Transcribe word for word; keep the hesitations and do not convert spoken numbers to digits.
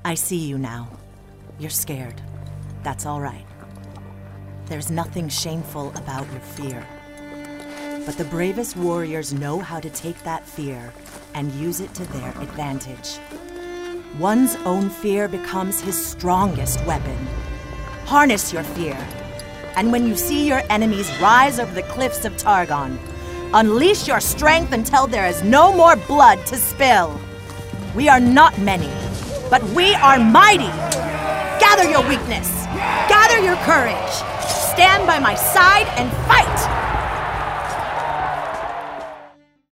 I see you now. You're scared. That's all right. There's nothing shameful about your fear. But the bravest warriors know how to take that fear and use it to their advantage. One's own fear becomes his strongest weapon. Harness your fear, and when you see your enemies rise over the cliffs of Targon, unleash your strength until there is no more blood to spill. We are not many, but we are mighty. Gather your weakness. Gather your courage. Stand by my side and fight.